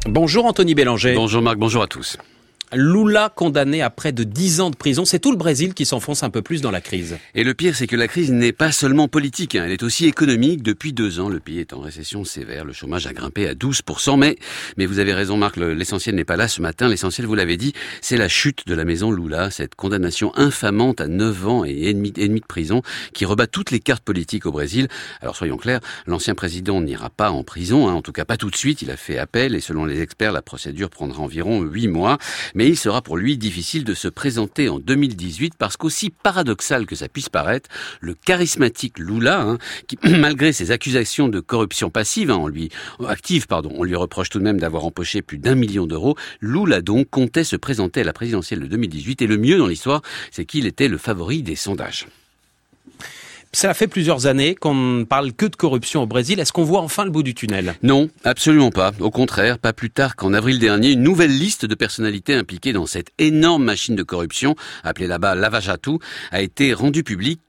Bonjour Anthony Bélanger. Bonjour Marc, bonjour à tous. Lula condamné à près de 10 ans de prison. C'est tout le Brésil qui s'enfonce un peu plus dans la crise. Et le pire, c'est que la crise n'est pas seulement politique, elle est aussi économique. Depuis 2 ans, le pays est en récession sévère. Le chômage a grimpé à 12%. Mais vous avez raison Marc, l'essentiel n'est pas là ce matin. L'essentiel, vous l'avez dit, c'est la chute de la maison Lula, cette condamnation infamante à 9 ans et demi de prison qui rebat toutes les cartes politiques au Brésil. Alors soyons clairs, l'ancien président n'ira pas en prison, en tout cas pas tout de suite. Il a fait appel et selon les experts, la procédure prendra environ 8 mois. Mais il sera pour lui difficile de se présenter en 2018 parce qu'aussi paradoxal que ça puisse paraître, le charismatique Lula, qui malgré ses accusations de corruption passive, on lui reproche tout de même d'avoir empoché plus d'1 million d'euros. Lula donc comptait se présenter à la présidentielle de 2018 et le mieux dans l'histoire, c'est qu'il était le favori des sondages. Ça fait plusieurs années qu'on ne parle que de corruption au Brésil. Est-ce qu'on voit enfin le bout du tunnel? Non, absolument pas. Au contraire, pas plus tard qu'en avril dernier, une nouvelle liste de personnalités impliquées dans cette énorme machine de corruption, appelée là-bas Lava Jato, a été rendue publique.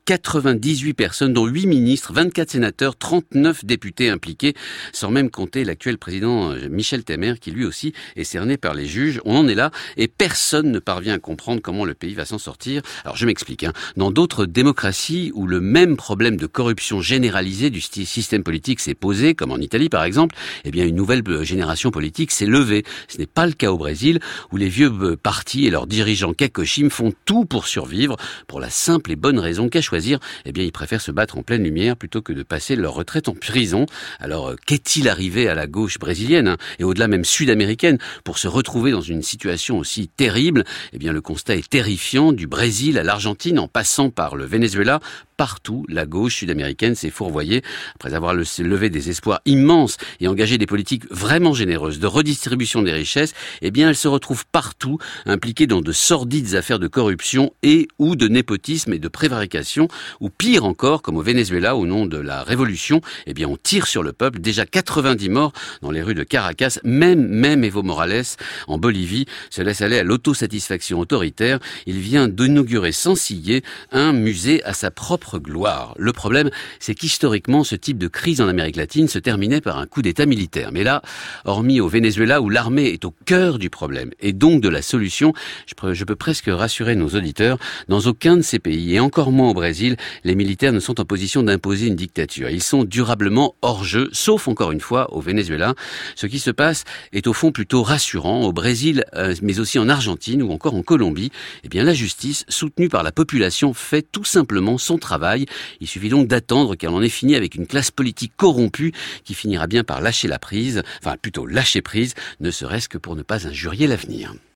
98 personnes, dont 8 ministres, 24 sénateurs, 39 députés impliqués, sans même compter l'actuel président Michel Temer, qui lui aussi est cerné par les juges. On en est là, et personne ne parvient à comprendre comment le pays va s'en sortir. Alors je m'explique. Dans d'autres démocraties où le même problème de corruption généralisée du système politique s'est posé, comme en Italie par exemple, eh bien une nouvelle génération politique s'est levée. Ce n'est pas le cas au Brésil, où les vieux partis et leurs dirigeants kakoshim font tout pour survivre, pour la simple et bonne raison qu'à choisir, eh bien ils préfèrent se battre en pleine lumière plutôt que de passer leur retraite en prison. Alors qu'est-il arrivé à la gauche brésilienne, et au-delà même sud-américaine, pour se retrouver dans une situation aussi terrible? Eh bien le constat est terrifiant, du Brésil à l'Argentine, en passant par le Venezuela. Partout, la gauche sud-américaine s'est fourvoyée. Après avoir levé des espoirs immenses et engagé des politiques vraiment généreuses de redistribution des richesses, eh bien, elle se retrouve partout impliquée dans de sordides affaires de corruption et ou de népotisme et de prévarication, ou pire encore, comme au Venezuela, au nom de la révolution, eh bien, on tire sur le peuple. Déjà 90 morts dans les rues de Caracas. Même Evo Morales, en Bolivie, se laisse aller à l'autosatisfaction autoritaire. Il vient d'inaugurer sans ciller un musée à sa propre gloire. Le problème, c'est qu'historiquement, ce type de crise en Amérique latine se terminait par un coup d'État militaire. Mais là, hormis au Venezuela, où l'armée est au cœur du problème, et donc de la solution, je peux presque rassurer nos auditeurs, dans aucun de ces pays, et encore moins au Brésil, les militaires ne sont en position d'imposer une dictature. Ils sont durablement hors jeu, sauf encore une fois au Venezuela. Ce qui se passe est au fond plutôt rassurant. Au Brésil, mais aussi en Argentine ou encore en Colombie, eh bien la justice, soutenue par la population, fait tout simplement son travail. Il suffit donc d'attendre qu'elle en ait fini avec une classe politique corrompue qui finira bien par lâcher prise, ne serait-ce que pour ne pas injurier l'avenir.